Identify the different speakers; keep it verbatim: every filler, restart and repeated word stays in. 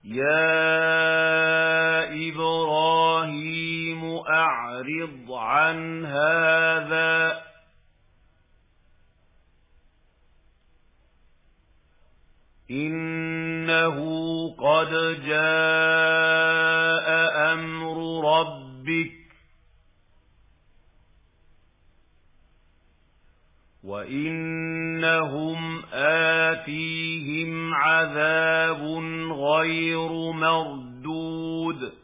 Speaker 1: يَا إِبْرَاهِيمُ أَعْرِضْ عَنْ هَٰذَا إِنَّهُ قَدْ جَاءَ أَمْرُ رَبِّكَ وَإِنَّهُمْ آتِيهِمْ عَذَابٌ غَيْرُ مَرْدُودٍ